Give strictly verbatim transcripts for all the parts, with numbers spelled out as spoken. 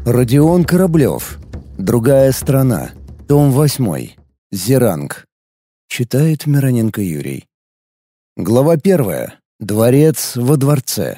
Родион Кораблев. Другая страна. Том восьмой. Зеранг. Читает Мироненко Юрий. Глава первая. Дворец во дворце.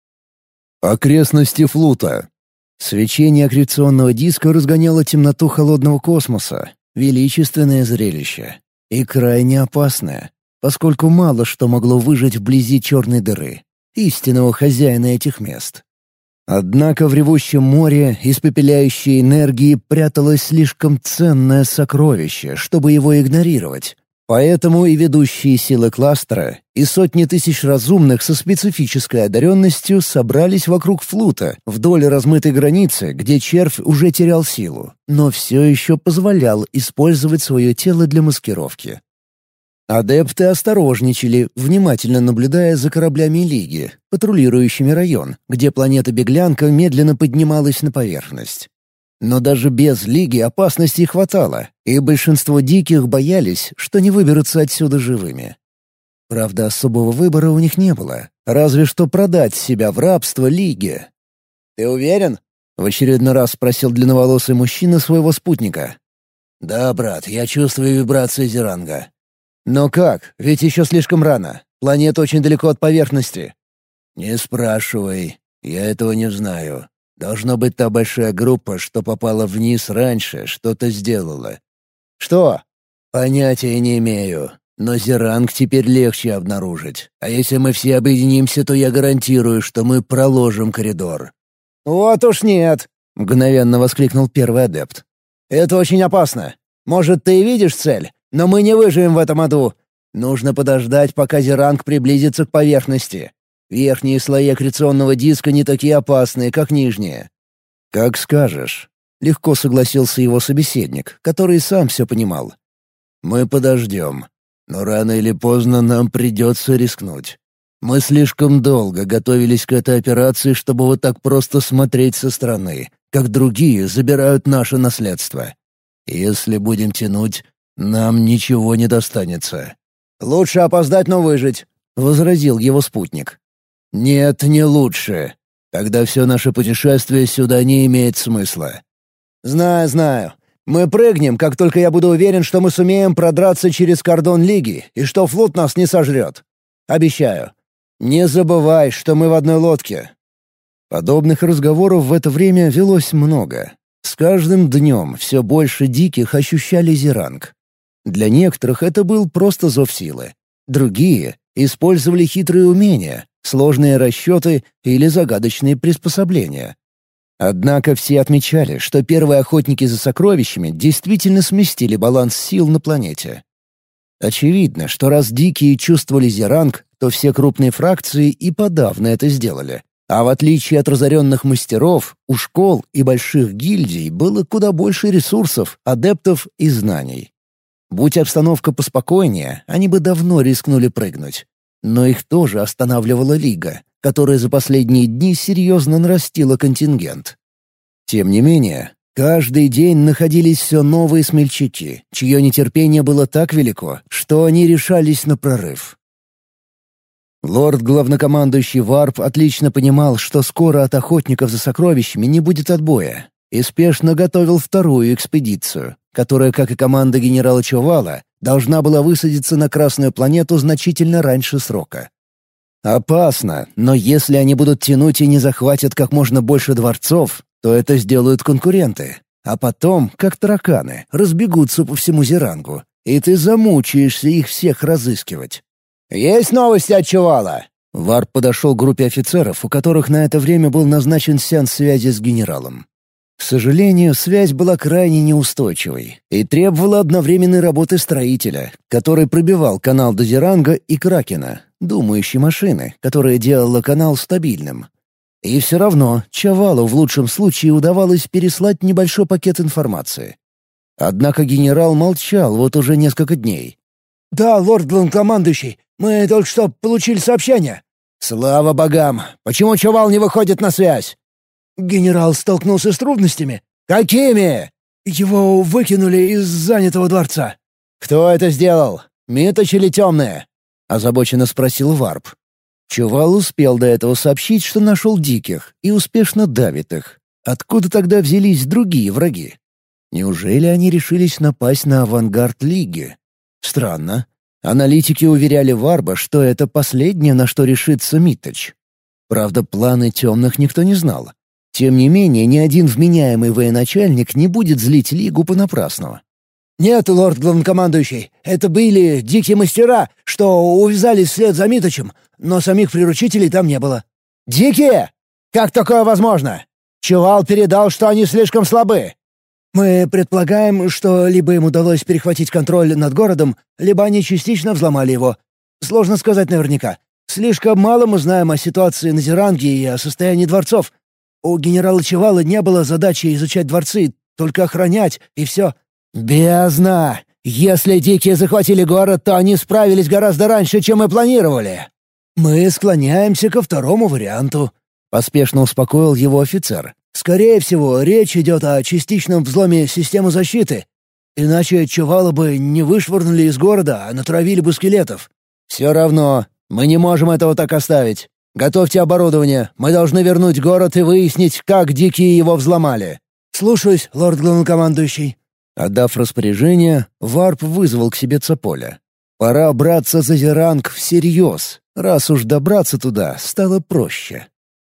Окрестности Флута. Свечение аккреционного диска разгоняло темноту холодного космоса. Величественное зрелище. И крайне опасное, поскольку мало что могло выжить вблизи черной дыры, истинного хозяина этих мест. Однако в ревущем море испепеляющей энергии пряталось слишком ценное сокровище, чтобы его игнорировать. Поэтому и ведущие силы кластера, и сотни тысяч разумных со специфической одаренностью собрались вокруг Флута, вдоль размытой границы, где червь уже терял силу, но все еще позволял использовать свое тело для маскировки. Адепты осторожничали, внимательно наблюдая за кораблями Лиги, патрулирующими район, где планета-беглянка медленно поднималась на поверхность. Но даже без Лиги опасности хватало, и большинство диких боялись, что не выберутся отсюда живыми. Правда, особого выбора у них не было, разве что продать себя в рабство Лиге. «Ты уверен?» — в очередной раз спросил длинноволосый мужчина своего спутника. «Да, брат, я чувствую вибрации Зеранга». «Но как? Ведь еще слишком рано. Планета очень далеко от поверхности». «Не спрашивай. Я этого не знаю. Должно быть, та большая группа, что попала вниз раньше, что-то сделала». «Что?» «Понятия не имею. Но Зеранг теперь легче обнаружить. А если мы все объединимся, то я гарантирую, что мы проложим коридор». «Вот уж нет!» — мгновенно воскликнул первый адепт. «Это очень опасно. Может, ты и видишь цель? Но мы не выживем в этом аду. Нужно подождать, пока Зеранг приблизится к поверхности. Верхние слои аккреционного диска не такие опасные, как нижние». «Как скажешь», — легко согласился его собеседник, который сам все понимал. «Мы подождем. Но рано или поздно нам придется рискнуть. Мы слишком долго готовились к этой операции, чтобы вот так просто смотреть со стороны, как другие забирают наше наследство. Если будем тянуть, нам ничего не достанется». «Лучше опоздать, но выжить», — возразил его спутник. «Нет, не лучше. Тогда все наше путешествие сюда не имеет смысла». «Знаю, знаю. Мы прыгнем, как только я буду уверен, что мы сумеем продраться через кордон Лиги и что Флут нас не сожрет. Обещаю. Не забывай, что мы в одной лодке». Подобных разговоров в это время велось много. С каждым днем все больше диких ощущали Зеранг. Для некоторых это был просто зов силы. Другие использовали хитрые умения, сложные расчеты или загадочные приспособления. Однако все отмечали, что первые охотники за сокровищами действительно сместили баланс сил на планете. Очевидно, что раз дикие чувствовали Зеранг, то все крупные фракции и подавно это сделали. А в отличие от разоренных мастеров, у школ и больших гильдий было куда больше ресурсов, адептов и знаний. Будь обстановка поспокойнее, они бы давно рискнули прыгнуть. Но их тоже останавливала Лига, которая за последние дни серьезно нарастила контингент. Тем не менее, каждый день находились все новые смельчаки, чье нетерпение было так велико, что они решались на прорыв. Лорд-главнокомандующий Варп отлично понимал, что скоро от охотников за сокровищами не будет отбоя, и спешно готовил вторую экспедицию, которая, как и команда генерала Чувала, должна была высадиться на Красную планету значительно раньше срока. Опасно, но если они будут тянуть и не захватят как можно больше дворцов, то это сделают конкуренты, а потом, как тараканы, разбегутся по всему Зерангу, и ты замучаешься их всех разыскивать. «Есть новости от Чувала?» Варп подошел к группе офицеров, у которых на это время был назначен сеанс связи с генералом. К сожалению, связь была крайне неустойчивой и требовала одновременной работы строителя, который пробивал канал до Зеранга и Кракена, думающей машины, которая делала канал стабильным. И все равно Чувалу в лучшем случае удавалось переслать небольшой пакет информации. Однако генерал молчал вот уже несколько дней. «Да, лорд-главнокомандующий, мы только что получили сообщение». «Слава богам! Почему Чувал не выходит на связь?» «Генерал столкнулся с трудностями». «Какими?» «Его выкинули из занятого дворца». «Кто это сделал? Миточ или темные?» — озабоченно спросил Варп. Чувал успел до этого сообщить, что нашел диких и успешно давит их. Откуда тогда взялись другие враги? Неужели они решились напасть на авангард Лиги? Странно. Аналитики уверяли Варба, что это последнее, на что решится Митточ. Правда, планы темных никто не знал. Тем не менее, ни один вменяемый военачальник не будет злить Лигу понапрасну. «Нет, лорд-главнокомандующий, это были дикие мастера, что увязались вслед за Митточем, но самих приручителей там не было». «Дикие? Как такое возможно? Чувал передал, что они слишком слабы». «Мы предполагаем, что либо им удалось перехватить контроль над городом, либо они частично взломали его. Сложно сказать наверняка. Слишком мало мы знаем о ситуации на Зеранге и о состоянии дворцов. У генерала Чувала не было задачи изучать дворцы, только охранять, и все». «Бездна! Если дикие захватили город, то они справились гораздо раньше, чем мы планировали». «Мы склоняемся ко второму варианту», — поспешно успокоил его офицер. «Скорее всего, речь идет о частичном взломе системы защиты. Иначе Чувала бы не вышвырнули из города, а натравили бы скелетов». «Все равно, мы не можем этого так оставить. Готовьте оборудование, мы должны вернуть город и выяснить, как дикие его взломали». «Слушаюсь, лорд-главнокомандующий». Отдав распоряжение, Варп вызвал к себе Цаполя. Пора браться за Зеранг всерьез, раз уж добраться туда стало проще.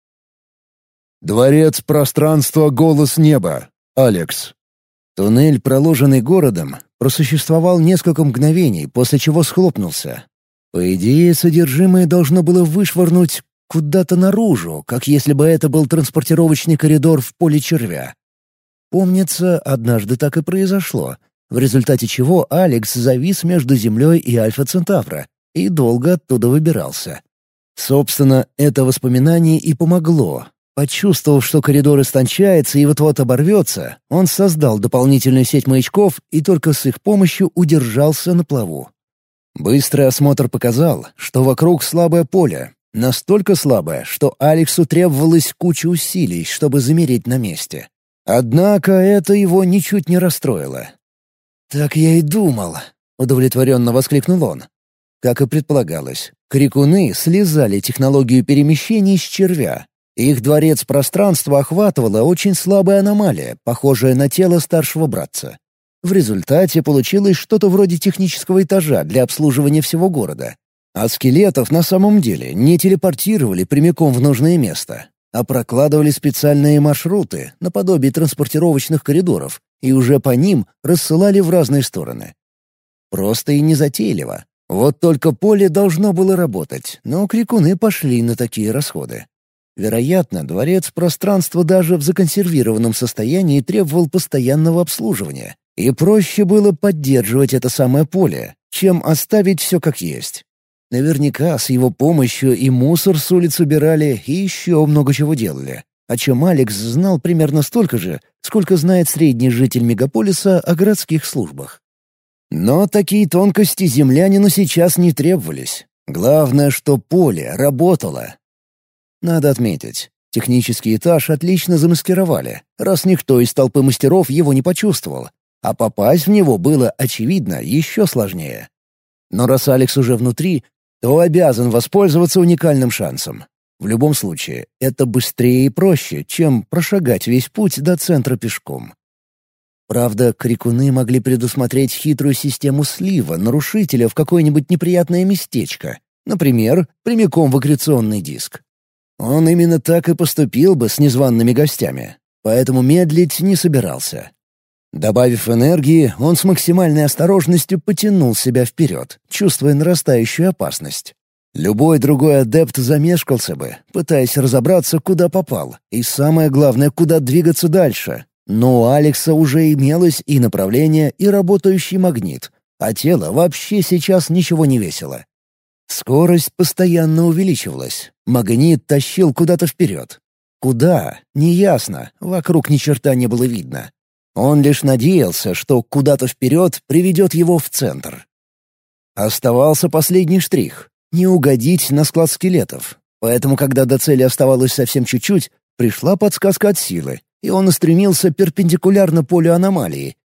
Дворец пространства «Голос неба». Алекс. Туннель, проложенный городом, просуществовал несколько мгновений, после чего схлопнулся. По идее, содержимое должно было вышвырнуть куда-то наружу, как если бы это был транспортировочный коридор в поле червя. Помнится, однажды так и произошло, в результате чего Алекс завис между Землей и Альфа-Центавра и долго оттуда выбирался. Собственно, это воспоминание и помогло. Почувствовав, что коридор истончается и вот-вот оборвется, он создал дополнительную сеть маячков и только с их помощью удержался на плаву. Быстрый осмотр показал, что вокруг слабое поле. Настолько слабое, что Алексу требовалось куча усилий, чтобы замереть на месте. Однако это его ничуть не расстроило. «Так я и думал», — удовлетворенно воскликнул он. Как и предполагалось, крикуны слезали технологию перемещений с червя. Их дворец пространства охватывала очень слабая аномалия, похожая на тело старшего братца. В результате получилось что-то вроде технического этажа для обслуживания всего города. А скелетов на самом деле не телепортировали прямиком в нужное место, а прокладывали специальные маршруты, наподобие транспортировочных коридоров, и уже по ним рассылали в разные стороны. Просто и незатейливо. Вот только поле должно было работать, но крикуны пошли на такие расходы. Вероятно, дворец пространства даже в законсервированном состоянии требовал постоянного обслуживания, и проще было поддерживать это самое поле, чем оставить все как есть. Наверняка с его помощью и мусор с улиц убирали, и еще много чего делали, о чем Алекс знал примерно столько же, сколько знает средний житель мегаполиса о городских службах. Но такие тонкости землянину сейчас не требовались. Главное, что поле работало. Надо отметить, технический этаж отлично замаскировали, раз никто из толпы мастеров его не почувствовал, а попасть в него было, очевидно, еще сложнее. Но раз Алекс уже внутри, то обязан воспользоваться уникальным шансом. В любом случае, это быстрее и проще, чем прошагать весь путь до центра пешком. Правда, крикуны могли предусмотреть хитрую систему слива нарушителя в какое-нибудь неприятное местечко, например, прямиком в аккреционный диск. Он именно так и поступил бы с незваными гостями, поэтому медлить не собирался. Добавив энергии, он с максимальной осторожностью потянул себя вперед, чувствуя нарастающую опасность. Любой другой адепт замешкался бы, пытаясь разобраться, куда попал, и самое главное, куда двигаться дальше. Но у Алекса уже имелось и направление, и работающий магнит, а тело вообще сейчас ничего не весило. Скорость постоянно увеличивалась, магнит тащил куда-то вперед. Куда? Неясно, вокруг ни черта не было видно. Он лишь надеялся, что куда-то вперед приведет его в центр. Оставался последний штрих — не угодить на склад скелетов. Поэтому, когда до цели оставалось совсем чуть-чуть, пришла подсказка от силы, и он устремился перпендикулярно полю аномалии,